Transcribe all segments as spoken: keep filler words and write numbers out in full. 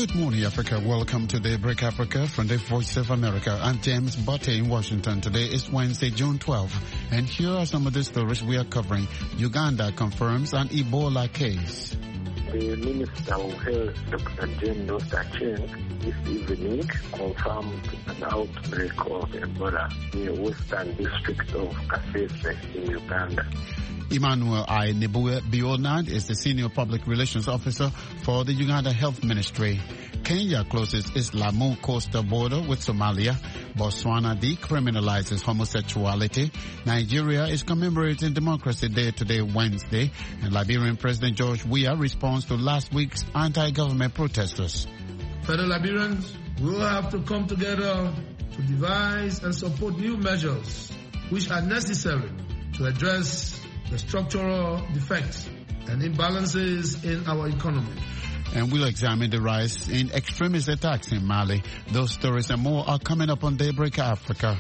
Good morning, Africa. Welcome to Daybreak Africa from the Voice of America. I'm James Butte in Washington. Today is Wednesday, June twelfth, and here are some of the stories we are covering. Uganda confirms an Ebola case. The Minister of Health, Doctor Jane Dostacheng, this evening confirmed an outbreak of Ebola in the Western District of Kasese in Uganda. Emmanuel I. Bionad is the Senior Public Relations Officer for the Uganda Health Ministry. Kenya closes its Lamu coastal border with Somalia. Botswana decriminalizes homosexuality. Nigeria is commemorating Democracy Day today, Wednesday. And Liberian President George Weah responds to last week's anti-government protesters. Fellow Liberians, we will have to come together to devise and support new measures which are necessary to address the structural defects and imbalances in our economy. And we'll examine the rise in extremist attacks in Mali. Those stories and more are coming up on Daybreak Africa.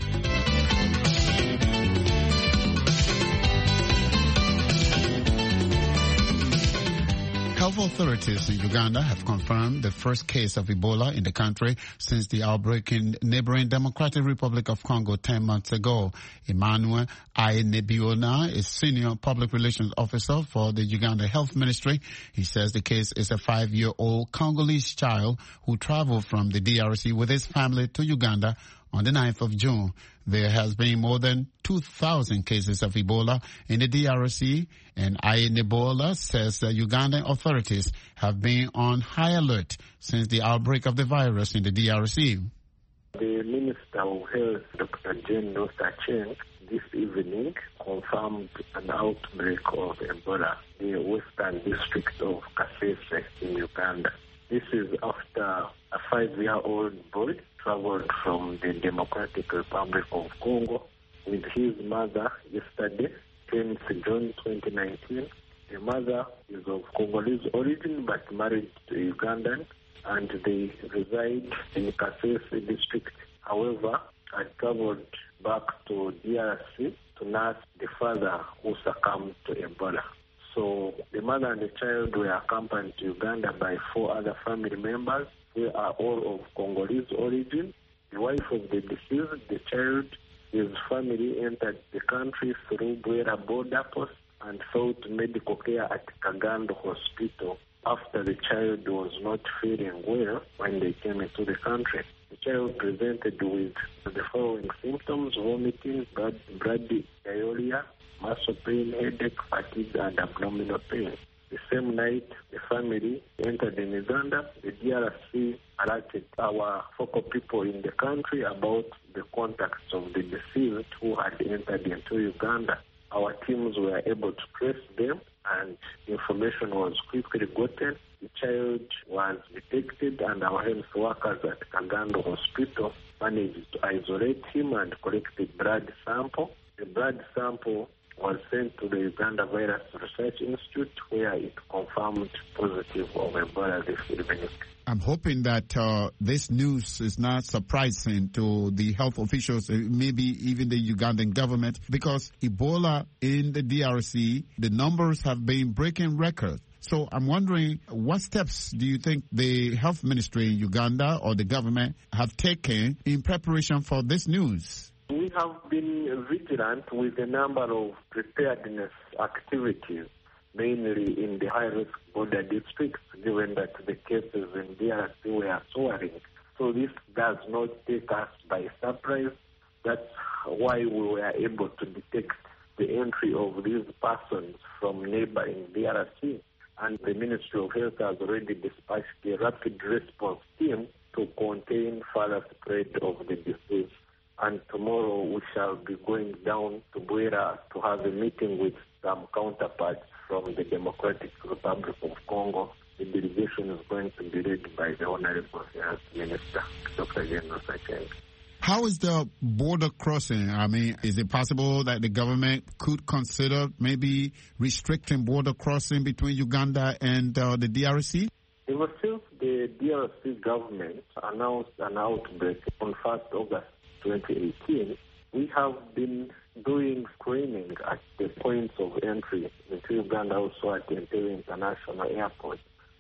Health authorities in Uganda have confirmed the first case of Ebola in the country since the outbreak in neighboring Democratic Republic of Congo ten months ago. Emmanuel Ayenebiona is Senior Public Relations Officer for the Uganda Health Ministry. He says the case is a five-year-old Congolese child who traveled from the D R C with his family to Uganda on the ninth of June. There has been more than two thousand cases of Ebola in the D R C, and Ayenebola says that Ugandan authorities have been on high alert since the outbreak of the virus in the D R C. The Minister of Health, Doctor Jane Dostacheng, this evening confirmed an outbreak of Ebola in the Western District of Kasese in Uganda. This is after a five-year-old boy traveled from the Democratic Republic of Congo with his mother yesterday, tenth June twenty nineteen. The mother is of Congolese origin but married to Ugandan, and they reside in Kasese district. However, I traveled back to D R C to nurse the father who succumbed to Ebola. So the mother and the child were accompanied to Uganda by four other family members who are all of Congolese origin. The wife of the deceased, the child, his family entered the country through Bwera border post and sought medical care at Kagando Hospital after the child was not feeling well when they came into the country. The child presented with the following symptoms: vomiting, blood, bloody diarrhea, muscle pain, headache, fatigue, and abdominal pain. The same night, the family entered in Uganda. The D R C alerted our focal people in the country about the contacts of the deceased who had entered into Uganda. Our teams were able to trace them, and information was quickly gotten. The child was detected, and our health workers at Kagando Hospital managed to isolate him and collect the blood sample. The blood sample was sent to the Uganda Virus Research Institute, where it confirmed positive of Ebola this evening. I'm hoping that uh, this news is not surprising to the health officials, maybe even the Ugandan government, because Ebola in the D R C, the numbers have been breaking records. So I'm wondering, what steps do you think the health ministry in Uganda or the government have taken in preparation for this news? We have been vigilant with a number of preparedness activities, mainly in the high-risk border districts, given that the cases in D R C were soaring. So this does not take us by surprise. That's why we were able to detect the entry of these persons from neighboring D R C. And the Ministry of Health has already dispatched a rapid response team to contain further spread of the disease. And tomorrow we shall be going down to Bwera to have a meeting with some counterparts from the Democratic Republic of Congo. The delegation is going to be led by the Honorable Health Minister, Doctor Jane Dostacheng. How is the border crossing? I mean, is it possible that the government could consider maybe restricting border crossing between Uganda and uh, the D R C? Ever since the D R C government announced an outbreak on first August twenty eighteen, we have been doing screening at the points of entry into Uganda, also at the Entebbe International Airport.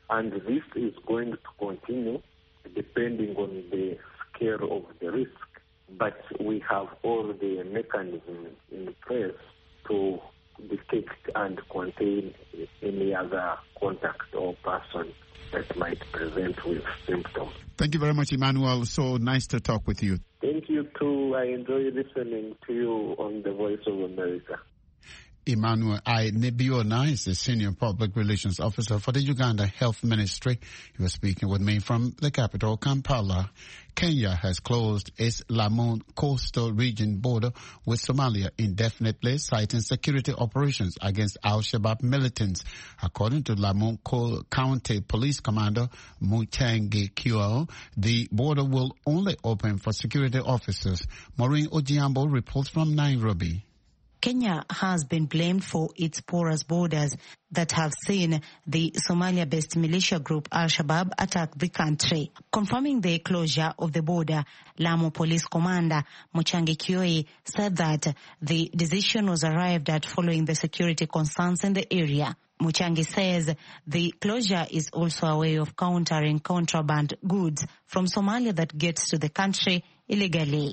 And this is going to continue depending on the scale of the risk. But we have all the mechanisms in place to detect and contain any other contact or person that might present with symptoms. Thank you very much, Emmanuel. So nice to talk with you. Thank you too. I enjoy listening to you on the Voice of America. Emmanuel I. Nebiona is the Senior Public Relations Officer for the Uganda Health Ministry. He was speaking with me from the capital, Kampala. Kenya has closed its Lamu coastal region border with Somalia indefinitely, citing security operations against Al-Shabaab militants. According to Lamu County Police Commander Muchangi Kyo, the border will only open for security officers. Maureen Ojiambo reports from Nairobi. Kenya has been blamed for its porous borders that have seen the Somalia-based militia group Al-Shabaab attack the country. Confirming the closure of the border, Lamu Police Commander Muchangi Kioi said that the decision was arrived at following the security concerns in the area. Muchangi says the closure is also a way of countering contraband goods from Somalia that gets to the country illegally.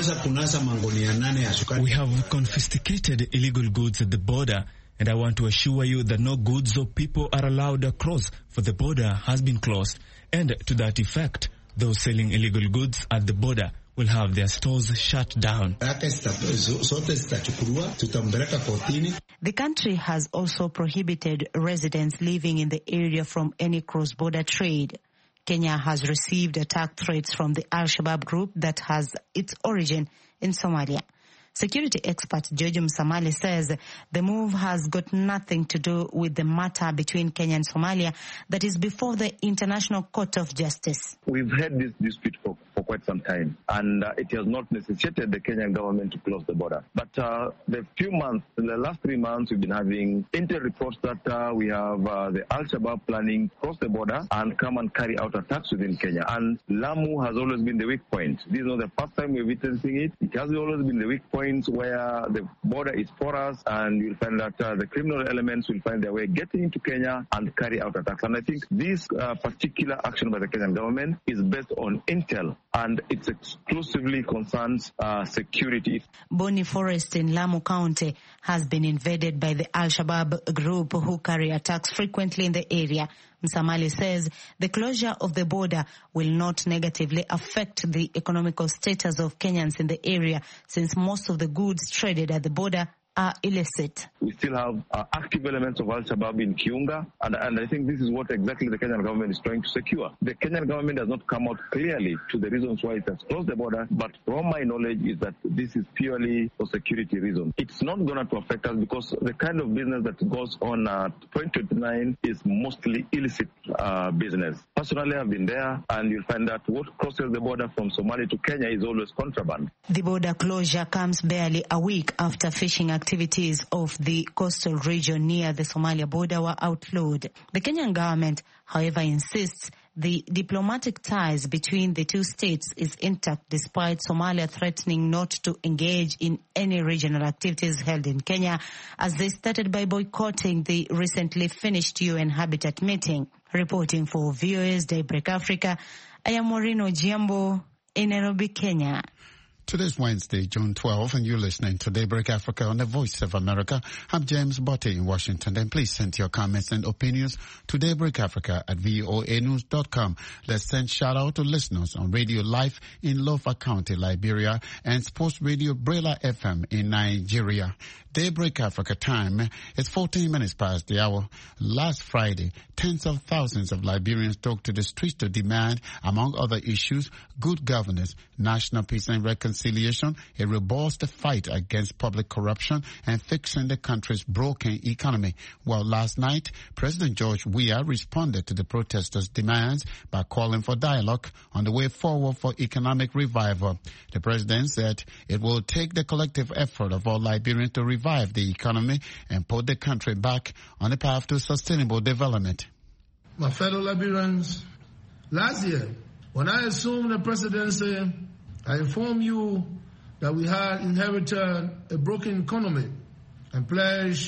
We have confiscated illegal goods at the border, and I want to assure you that no goods or people are allowed across, for the border has been closed. And to that effect, those selling illegal goods at the border will have their stores shut down. The country has also prohibited residents living in the area from any cross-border trade. Kenya has received attack threats from the Al-Shabaab group that has its origin in Somalia. Security expert George Msamali says the move has got nothing to do with the matter between Kenya and Somalia that is before the International Court of Justice. We've had this dispute for, for quite some time, and uh, it has not necessitated the Kenyan government to close the border. But uh, the few months, in the last three months, we've been having intel reports that uh, we have uh, the Al-Shabaab planning to cross the border and come and carry out attacks within Kenya. And Lamu has always been the weak point. This is not the first time we're witnessing it. It has always been the weak point where the border is porous, and you'll find that uh, the criminal elements will find their way getting into Kenya and carry out attacks. And I think this uh, particular action by the Kenyan government is based on intel, and it exclusively concerns uh, security. Boni Forest in Lamu County has been invaded by the Al-Shabaab group who carry attacks frequently in the area. Msamali says the closure of the border will not negatively affect the economical status of Kenyans in the area, since most of the goods traded at the border are illicit. We still have uh, active elements of Al-Shabaab in Kiunga, and, and I think this is what exactly the Kenyan government is trying to secure. The Kenyan government has not come out clearly to the reasons why it has closed the border, but from my knowledge is that this is purely for security reasons. It's not going to affect us because the kind of business that goes on at Point twenty-nine is mostly illicit uh, business. Personally, I've been there, and you'll find that what crosses the border from Somalia to Kenya is always contraband. The border closure comes barely a week after fishing activities Activities of the coastal region near the Somalia border were outlawed. The Kenyan government, however, insists the diplomatic ties between the two states is intact despite Somalia threatening not to engage in any regional activities held in Kenya, as they started by boycotting the recently finished U N Habitat meeting. Reporting for V O A's Daybreak Africa, I am Maureen Ojiambo in Nairobi, Kenya. Today's Wednesday, June twelfth, and you're listening to Daybreak Africa on the Voice of America. I'm James Botte in Washington. And please send your comments and opinions to Daybreak Africa at V O A news dot com. Let's send shout out to listeners on Radio Life in Lofa County, Liberia, and Sports Radio Brela F M in Nigeria. Daybreak Africa time is fourteen minutes past the hour. Last Friday, tens of thousands of Liberians took to the streets to demand, among other issues, good governance, national peace and reconciliation, a robust fight against public corruption, and fixing the country's broken economy. Well, last night, President George Weah responded to the protesters' demands by calling for dialogue on the way forward for economic revival. The president said it will take the collective effort of all Liberians to revive the economy and put the country back on the path to sustainable development. My fellow Liberians, last year, when I assumed the presidency, I informed you that we had inherited a broken economy and pledged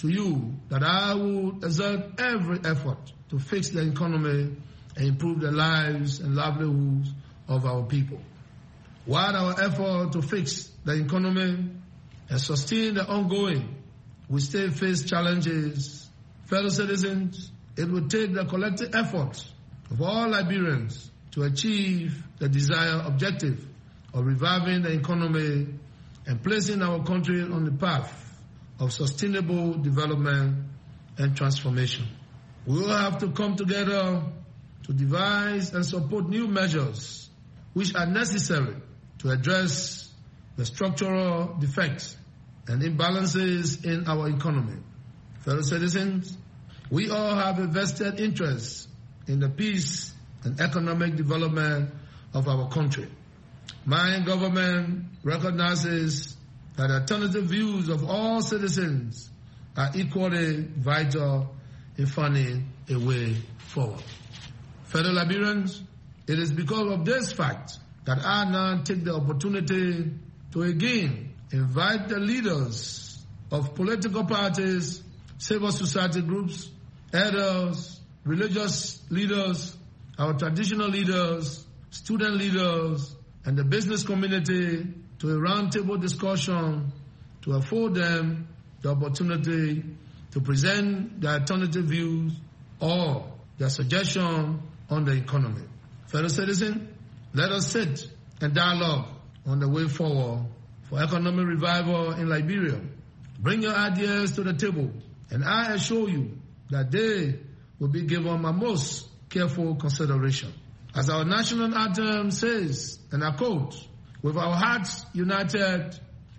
to you that I will exert every effort to fix the economy and improve the lives and livelihoods of our people. While our effort to fix the economy and sustain the ongoing, we still face challenges. Fellow citizens, it will take the collective efforts of all Liberians to achieve the desired objective of reviving the economy and placing our country on the path of sustainable development and transformation. We will have to come together to devise and support new measures which are necessary to address the structural defects and imbalances in our economy. Fellow citizens, we all have a vested interest in the peace and economic development of our country. My government recognizes that alternative views of all citizens are equally vital in finding a way forward. Fellow Liberians, it is because of this fact that I now take the opportunity to again invite the leaders of political parties, civil society groups, elders, religious leaders, our traditional leaders, student leaders, and the business community to a roundtable discussion to afford them the opportunity to present their alternative views or their suggestion on the economy. Fellow citizens, let us sit and dialogue on the way forward for economic revival in Liberia. Bring your ideas to the table, and I assure you that they will be given my most careful consideration. As our national anthem says, and I quote, with our hearts united,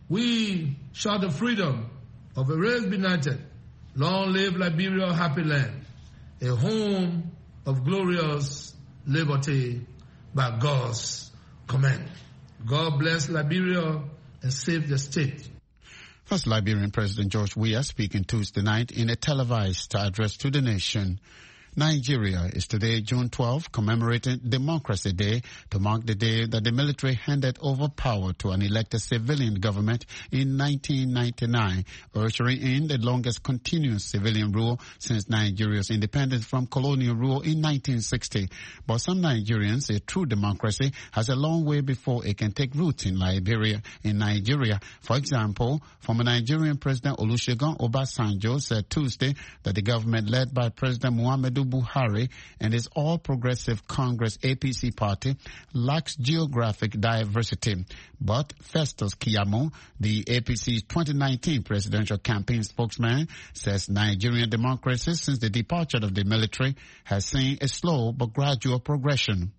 we shout the freedom of a race benighted. Long live Liberia, happy land, a home of glorious liberty by God's command. God bless Liberia and save the state. First Liberian President George Weah speaking Tuesday night in a televised address to the nation. Nigeria is today, June twelfth, commemorating Democracy Day to mark the day that the military handed over power to an elected civilian government in nineteen ninety-nine, ushering in the longest continuous civilian rule since Nigeria's independence from colonial rule in nineteen sixty. But some Nigerians say true democracy has a long way before it can take root in Liberia. In Nigeria, for example, former Nigerian President Olusegun Obasanjo said Tuesday that the government led by President Muhammadu Buhari and his All Progressive Congress A P C party lacks geographic diversity. But Festus Keyamo, the A P C's twenty nineteen presidential campaign spokesman, says Nigerian democracy since the departure of the military has seen a slow but gradual progression.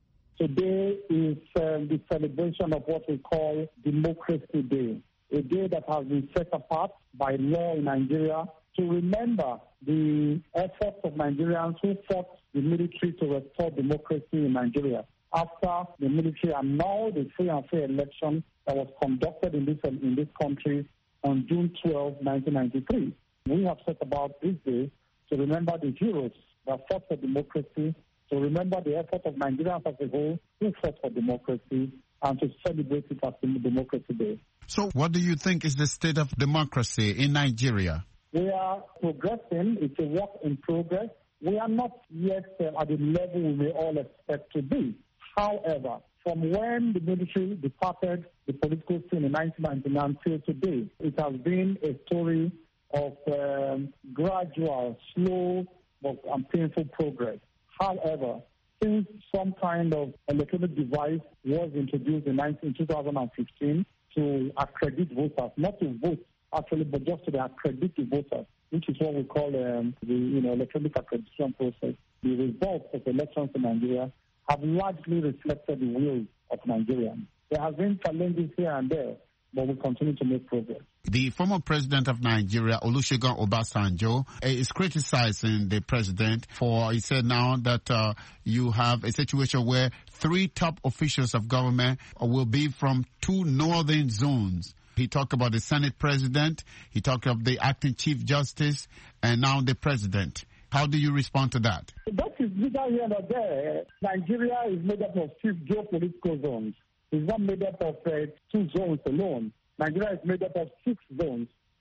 Today is uh, the celebration of what we call Democracy Day, a day that has been set apart by law in Nigeria to remember the efforts of Nigerians who fought the military to restore democracy in Nigeria after the military annulled the free and fair election that was conducted in this in this country on June twelfth, nineteen ninety-three. We have set about this day to remember the heroes that fought for democracy, to remember the effort of Nigerians as a whole who fought for democracy, and to celebrate it as Democracy Day. So what do you think is the state of democracy in Nigeria? We are progressing. It's a work in progress. We are not yet uh, at the level we may all expect to be. However, from when the military departed the political scene in nineteen ninety-nine till today, it has been a story of um, gradual, slow, but um, painful progress. However, since some kind of electronic device was introduced in two thousand fifteen to accredit voters, not to vote, actually, but just to the accredited voters, which is what we call um, the you know electronic accreditation process. The results of elections in Nigeria have largely reflected the will of Nigerians. There have been challenges here and there, but we continue to make progress. The former president of Nigeria, Olusegun Obasanjo, is criticizing the president for, he said now that uh, you have a situation where three top officials of government will be from two northern zones. He talked about the Senate president, he talked of the acting chief justice, and now the president. How do you respond to that? That is neither here nor there. Nigeria is made up of six geopolitical zones. It's not made up of uh, two zones alone. Nigeria is made up of six zones.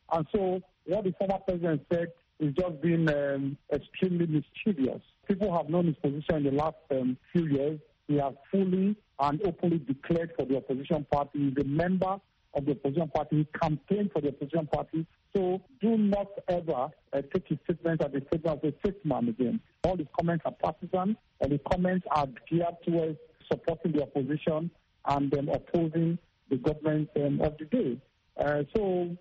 And so what the former president said is just being um, extremely mischievous. People have known his position in the last um, few years. He has fully and openly declared for the opposition party. He's a member of the opposition party. He campaigned for the opposition party. So do not ever uh, take his statement as a statement of a statesman again. All his comments are partisan, and his comments are geared towards supporting the opposition and um, opposing the government um, of the day. Uh, so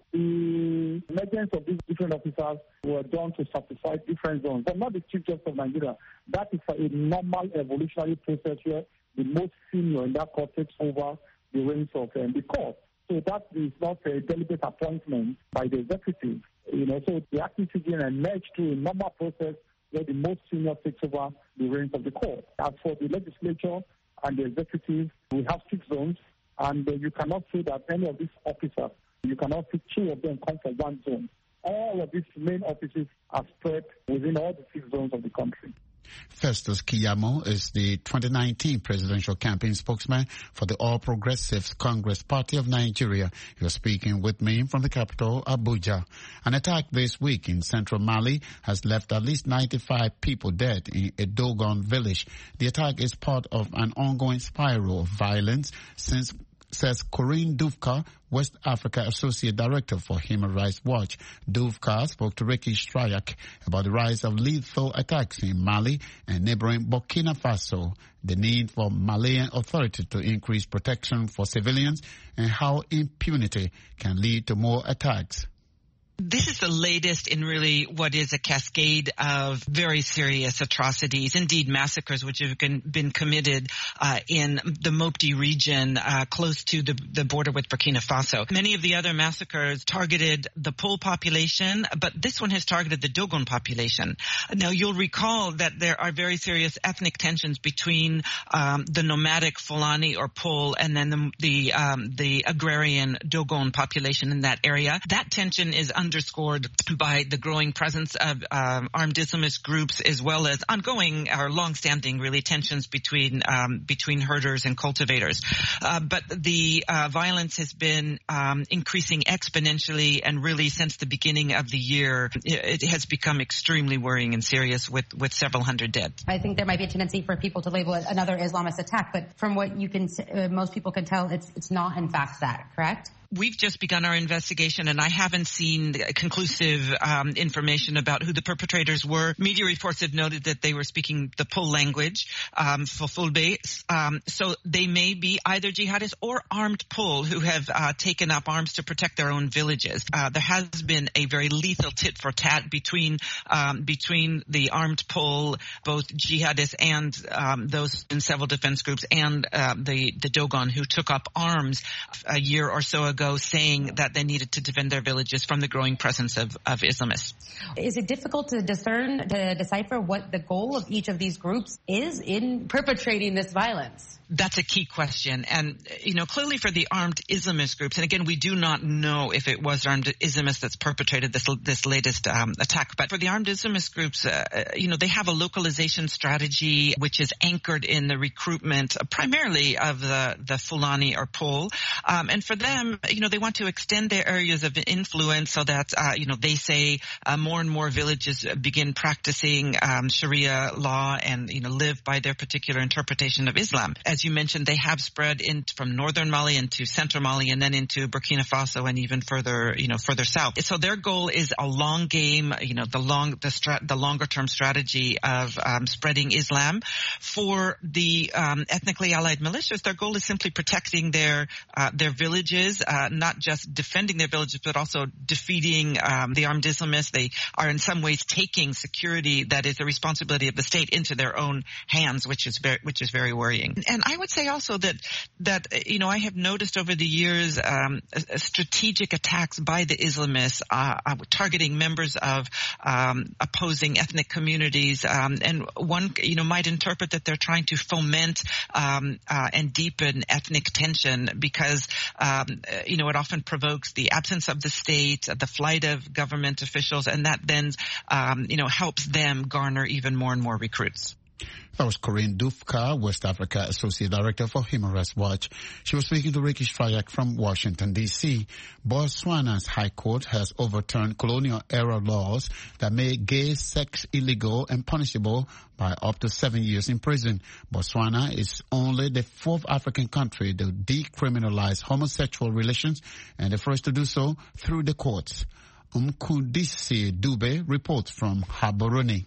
the emergence of these different officers were done to satisfy different zones, but not the Chief Justice of Nigeria. That is a normal evolutionary process where the most senior in that court takes over the reins of um, the court. So that is not a deliberate appointment by the executive. You know, so the acting C J N emerged through a normal process where the most senior takes over the reins of the court. As for the legislature and the executive, we have six zones, and uh, you cannot say that any of these officers, you cannot see two of them come from one zone. All of these main offices are spread within all the six zones of the country. Festus Keyamo is the twenty nineteen presidential campaign spokesman for the All Progressives Congress Party of Nigeria. He was speaking with me from the capital, Abuja. An attack this week in central Mali has left at least ninety-five people dead in a Dogon village. The attack is part of an ongoing spiral of violence since says Corinne Duvka, West Africa Associate Director for Human Rights Watch. Duvka spoke to Ricky Strayak about the rise of lethal attacks in Mali and neighboring Burkina Faso, the need for Malian authorities to increase protection for civilians, and how impunity can lead to more attacks. This is the latest in really what is a cascade of very serious atrocities, indeed massacres, which have been committed uh, in the Mopti region uh, close to the, the border with Burkina Faso. Many of the other massacres targeted the Pole population, but this one has targeted the Dogon population. Now, you'll recall that there are very serious ethnic tensions between um, the nomadic Fulani or Pole and then the the, um, the agrarian Dogon population in that area. That tension is under underscored by the growing presence of um, armed Islamist groups, as well as ongoing or long-standing really tensions between um, between herders and cultivators. Uh, but the uh, violence has been um, increasing exponentially, and really since the beginning of the year, it, it has become extremely worrying and serious, with with several hundred dead. I think there might be a tendency for people to label it another Islamist attack, but from what you can, uh, most people can tell, it's it's not in fact that, correct? We've just begun our investigation, and I haven't seen conclusive um, information about who the perpetrators were. Media reports have noted that they were speaking the Pole language, um, Fulfulde. Um, so they may be either jihadists or armed Pole who have uh, taken up arms to protect their own villages. Uh, there has been a very lethal tit for tat between um, between the armed Pole, both jihadists and um, those in several defense groups, and uh, the, the Dogon, who took up arms a year or so ago, saying that they needed to defend their villages from the growing presence of, of Islamists. Is it difficult to discern, to decipher what the goal of each of these groups is in perpetrating this violence? That's a key question. And, you know, clearly for the armed Islamist groups, and again, we do not know if it was armed Islamists that's perpetrated this this latest um, attack, but for the armed Islamist groups, uh, you know, they have a localization strategy which is anchored in the recruitment uh, primarily of the, the Fulani or Pole. Um, and for them, you know, they want to extend their areas of influence so that, uh, you know, they say uh, more and more villages begin practicing um, Sharia law and, you know, live by their particular interpretation of Islam. As you mentioned, they have spread in from northern Mali into central Mali and then into Burkina Faso and even further, you know, further south. So their goal is a long game, you know, the long, the strat, the longer term strategy of um, spreading Islam. For the um, ethnically allied militias, their goal is simply protecting their uh, their villages, uh, not just defending their villages, but also defeating um, the armed Islamists. They are in some ways taking security that is the responsibility of the state into their own hands, which is very, which is very worrying. And I would say also that, that, you know, I have noticed over the years um, strategic attacks by the Islamists uh, targeting members of um, opposing ethnic communities. Um, and one, you know, might interpret that they're trying to foment um, uh, and deepen ethnic tension because, um, you know, it often provokes the absence of the state, the flight of government officials, and that then, um, you know, helps them garner even more and more recruits. That was Corinne Dufka, West Africa Associate Director for Human Rights Watch. She was speaking to Ricky Strayak from Washington, D C Botswana's High Court has overturned colonial-era laws that made gay sex illegal and punishable by up to seven years in prison. Botswana is only the fourth African country to decriminalize homosexual relations and the first to do so through the courts. Umkundisi Dube reports from Gaborone.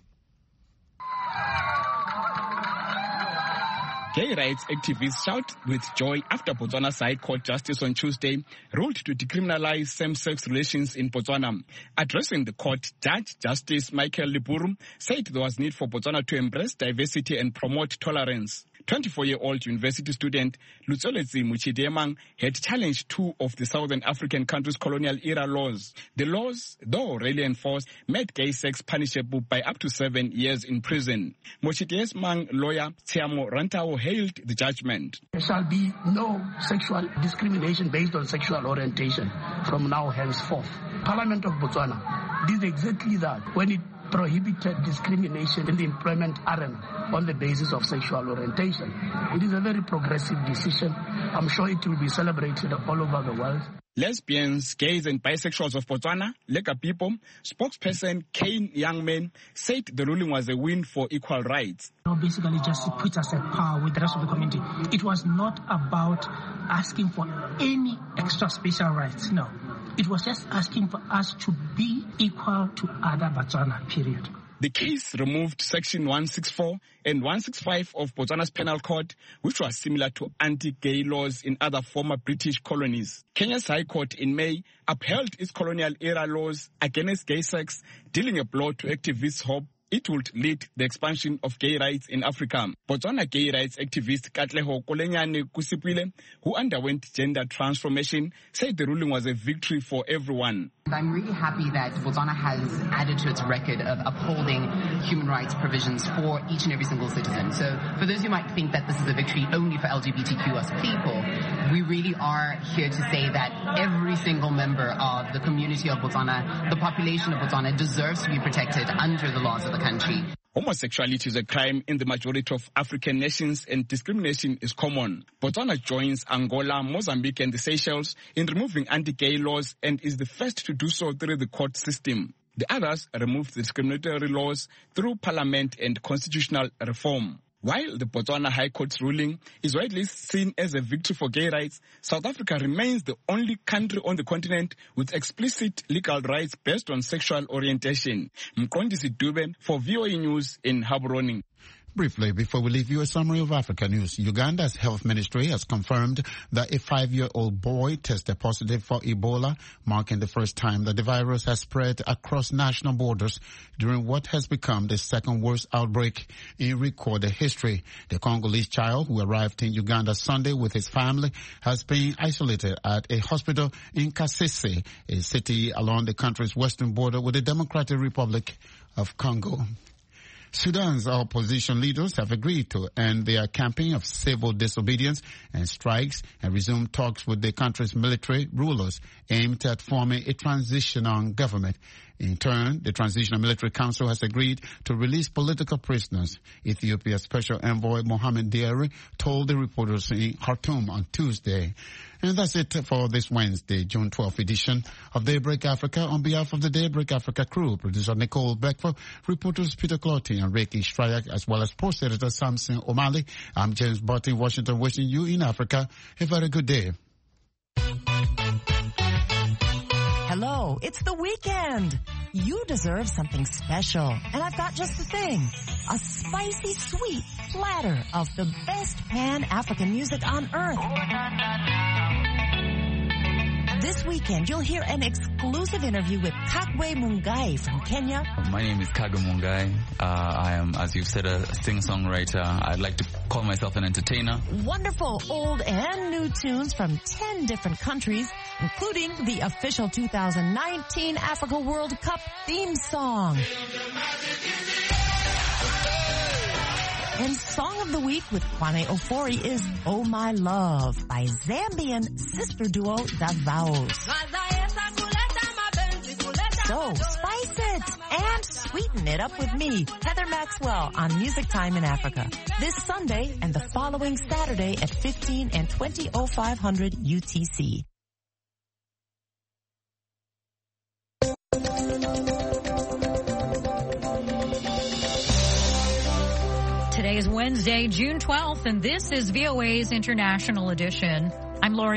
Gay rights activists shout with joy after Botswana's High Court Justice on Tuesday ruled to decriminalize same-sex relations in Botswana. Addressing the court, Judge Justice Michael Liburu said there was need for Botswana to embrace diversity and promote tolerance. twenty-four-year-old university student Lutsolezi Muchidemang had challenged two of the Southern African countries' colonial-era laws. The laws, though already enforced, made gay sex punishable by up to seven years in prison. Muchidemang lawyer Tiamo Rantao hailed the judgment. There shall be no sexual discrimination based on sexual orientation from now henceforth. Parliament of Botswana did exactly that when it prohibited discrimination in the employment arena on the basis of sexual orientation. It is a very progressive decision. I'm sure it will be celebrated all over the world. Lesbians, gays and bisexuals of Botswana, Lega people, spokesperson Kane Youngman said the ruling was a win for equal rights. Basically just put us at par with the rest of the community. It was not about asking for any extra special rights, no. It was just asking for us to be equal to other Botswana, period. The case removed Section one sixty-four and one sixty-five of Botswana's Penal Code, which was similar to anti-gay laws in other former British colonies. Kenya's High Court in May upheld its colonial-era laws against gay sex, dealing a blow to activists' hope it would lead the expansion of gay rights in Africa. Botswana gay rights activist Katleho Kolenyane Kusipile, who underwent gender transformation, said the ruling was a victory for everyone. I'm really happy that Botswana has added to its record of upholding human rights provisions for each and every single citizen. So for those who might think that this is a victory only for L G B T Q plus people, we really are here to say that every single member of the community of Botswana, the population of Botswana, deserves to be protected under the laws of the country. Homosexuality is a crime in the majority of African nations and discrimination is common. Botswana joins Angola, Mozambique and the Seychelles in removing anti-gay laws and is the first to do so through the court system. The others removed the discriminatory laws through parliament and constitutional reform. While the Botswana High Court's ruling is widely seen as a victory for gay rights, South Africa remains the only country on the continent with explicit legal rights based on sexual orientation. Mkondisi Dube for V O A News in Gaborone. Briefly, before we leave you, a summary of Africa news. Uganda's health ministry has confirmed that a five-year-old boy tested positive for Ebola, marking the first time that the virus has spread across national borders during what has become the second worst outbreak in recorded history. The Congolese child, who arrived in Uganda Sunday with his family, has been isolated at a hospital in Kasese, a city along the country's western border with the Democratic Republic of Congo. Sudan's opposition leaders have agreed to end their campaign of civil disobedience and strikes and resume talks with the country's military rulers aimed at forming a transitional government. In turn, the Transitional Military Council has agreed to release political prisoners. Ethiopia's Special Envoy Mohamed Diarra told the reporters in Khartoum on Tuesday. And that's it for this Wednesday, June twelfth edition of Daybreak Africa. On behalf of the Daybreak Africa crew, producer Nicole Beckford, reporters Peter Clotty and Ricky Strayak, as well as post editor Samson O'Malley, I'm James Butt in Washington, wishing you in Africa a very good day. Hello, it's the weekend. You deserve something special, and I've got just the thing. A spicy, sweet platter of the best Pan-African music on earth. This weekend, you'll hear an exclusive interview with Kagwe Mungai from Kenya. My name is Kagwe Mungai. Uh, I am, as you've said, a singer-songwriter. I'd like to call myself an entertainer. Wonderful old and new tunes from ten different countries, including the official two thousand nineteen Africa World Cup theme song. And Song of the Week with Kwane Ofori is Oh My Love by Zambian sister duo Davao. So spice it and sweeten it up with me, Heather Maxwell, on Music Time in Africa. This Sunday and the following Saturday at fifteen and twenty oh five hundred U T C. Today is Wednesday, June twelfth, and this is V O A's International Edition. I'm Lauren.